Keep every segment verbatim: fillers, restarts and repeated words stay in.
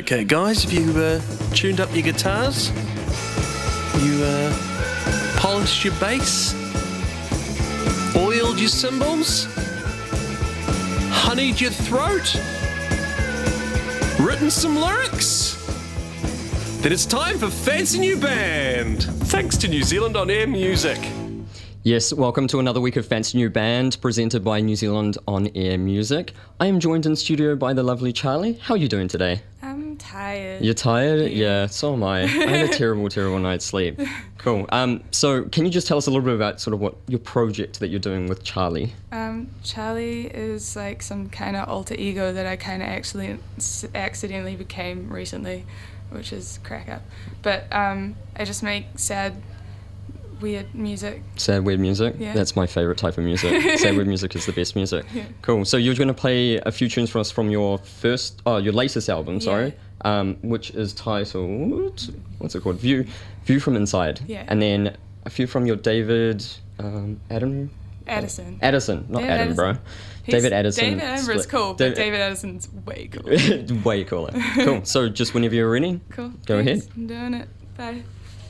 Okay, guys, have you uh, tuned up your guitars? You uh, polished your bass? Oiled your cymbals? Honeyed your throat? Written some lyrics? Then it's time for Fancy New Band, thanks to New Zealand On Air Music. Yes, welcome to another week of Fancy New Band, presented by New Zealand On Air Music. I am joined in studio by the lovely Charlie. How are you doing today? I'm tired. You're tired? Yeah. Yeah, so am I. I had a terrible, terrible night's sleep. Cool. Um, so can you just tell us a little bit about sort of what your project that you're doing with Charlie? Um, Charlie is like some kind of alter ego that I kind of actually accidentally became recently, which is crack up. But um, I just make sad, weird music. Sad, weird music? Yeah. That's my favourite type of music. Sad, weird music is the best music. Yeah. Cool. So you're going to play a few tunes for us from your first, oh, your latest album, sorry, Yeah. um, which is titled, what's it called? View, View from Inside. Yeah. And then a few from your David, um, Adam? Addison. Addison, not David Edinburgh. Addison. David He's- Addison. David Edinburgh's split. cool, but David- David Addison's way cool. Way cooler. Cool. So just whenever you're ready, Cool. go Thanks. ahead. I'm doing it. Bye.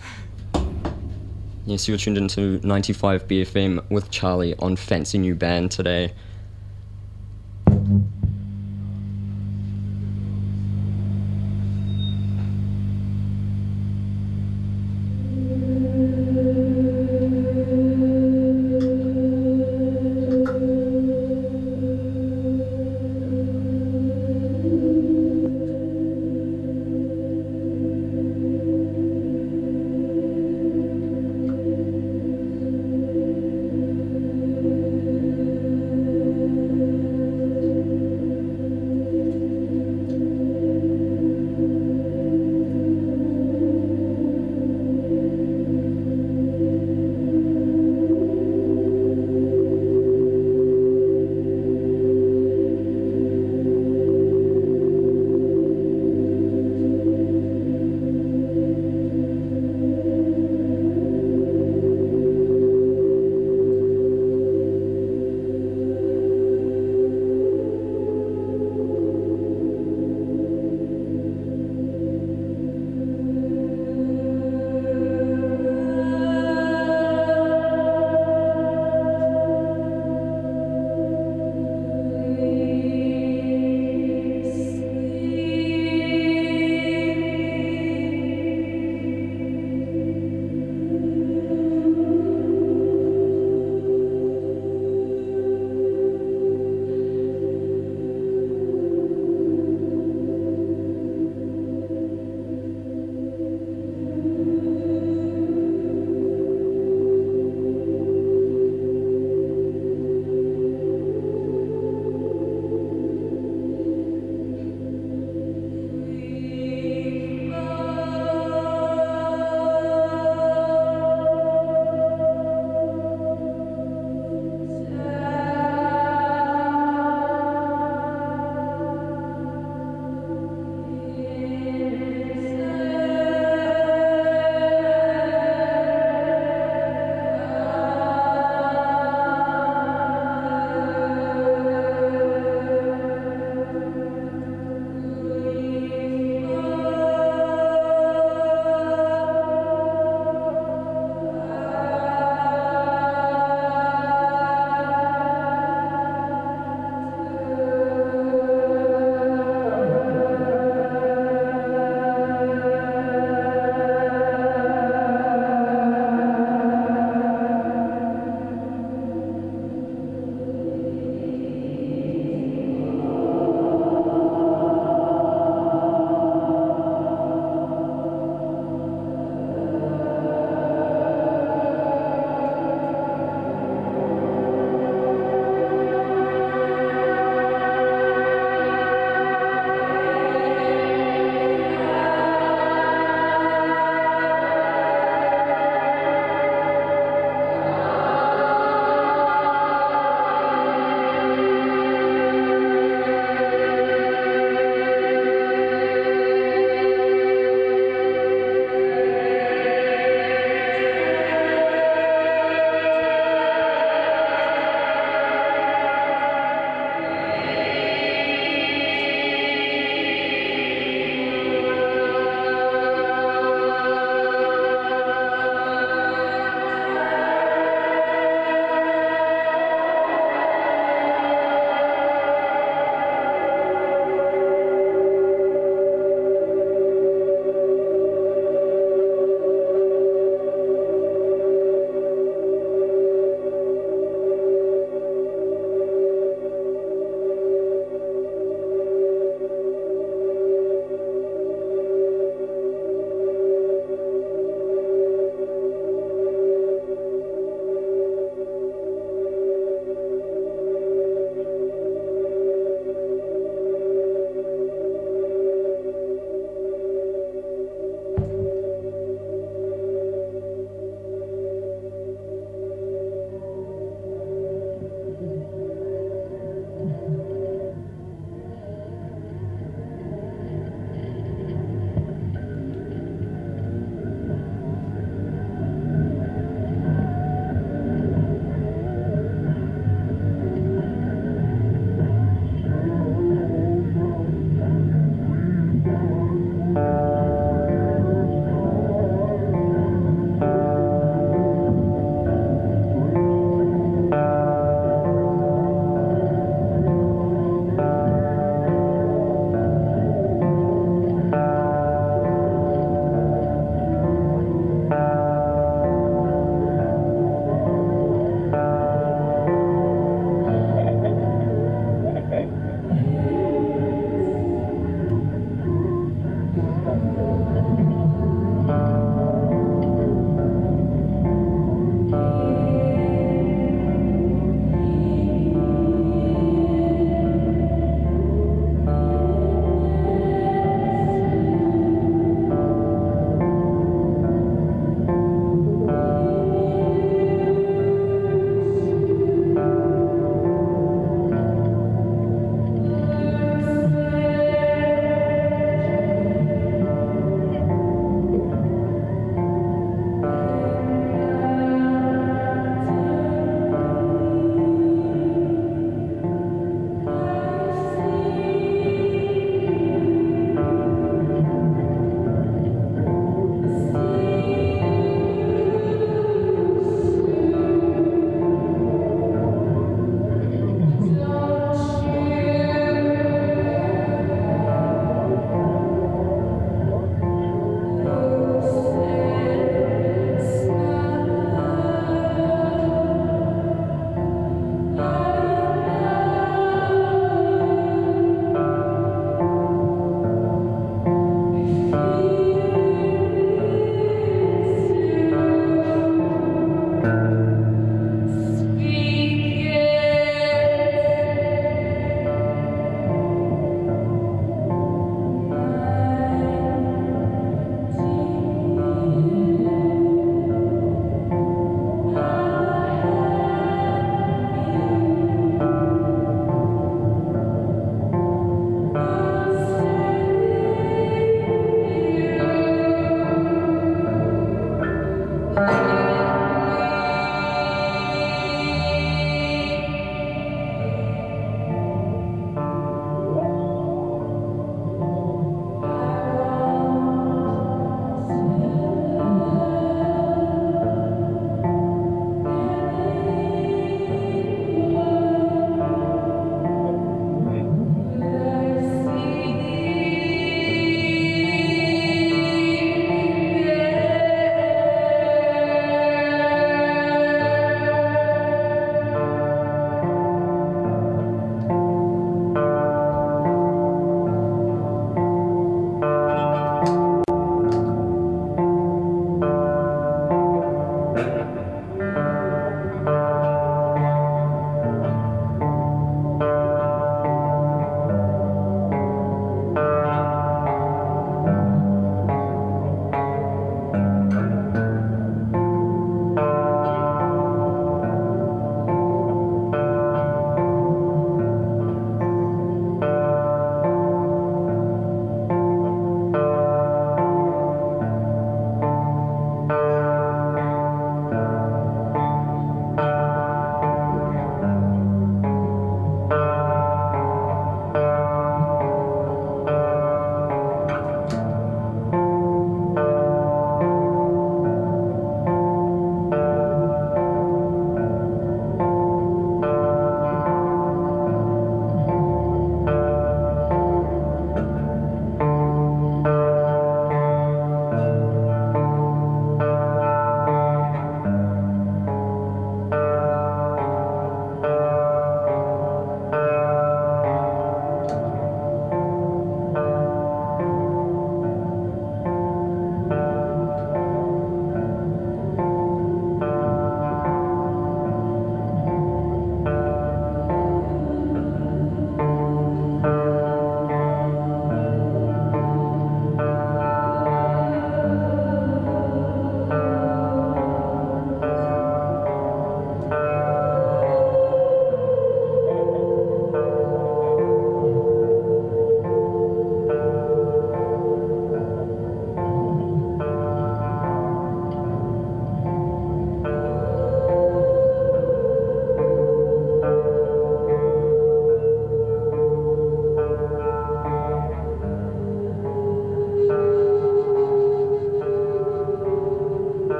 Yes, you're tuned into ninety-five B F M with Charlie on Fancy New Band today.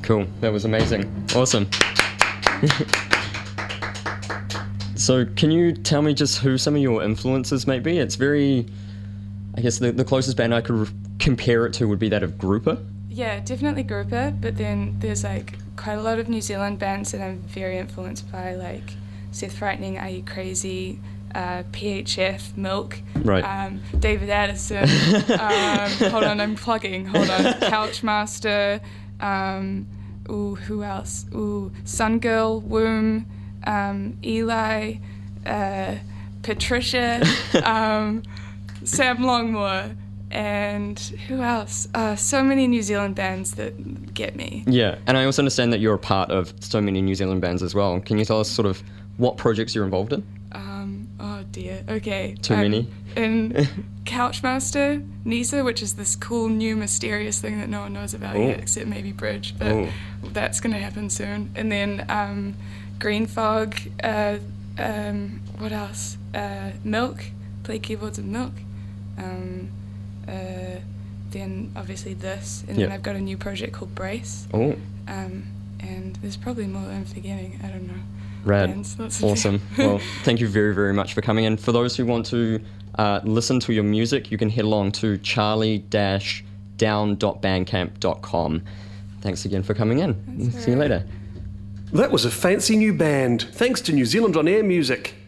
Cool. That was amazing. Awesome. So can you tell me just who some of your influences might be? It's very, I guess the, the closest band I could re- compare it to would be that of Grouper. Yeah, definitely Grouper, but then there's like quite a lot of New Zealand bands that I'm very influenced by, like Seth Frightening, Are You Crazy, uh, P H F, Milk, right. um, David Addison, um, hold on, I'm plugging, hold on, Couchmaster, um, ooh, who else? Ooh, Sun Girl, Womb, um, Eli, uh, Patricia, um, Sam Longmore, and who else? Uh, so many New Zealand bands that get me. Yeah, and I also understand that you're a part of so many New Zealand bands as well. Can you tell us sort of what projects you're involved in? Um, oh dear, okay. Too um, many? In Couchmaster, Nisa, which is this cool new mysterious thing that no one knows about Ooh. yet, except maybe Bridge, but Ooh. that's going to happen soon. And then um, Green Fog, uh, um, what else? Uh, Milk, play keyboards with Milk. Um, uh, then obviously this, and yep. then I've got a new project called Brace. Oh. Um, and there's probably more that I'm forgetting, I don't know. Rad. Bands, lots of Awesome. Well, thank you very, very much for coming in. For those who want to uh, listen to your music, you can head along to charlie dash down dot bandcamp dot com. Thanks again for coming in. That's See you right. later. That was a fancy new band. Thanks to New Zealand On Air Music.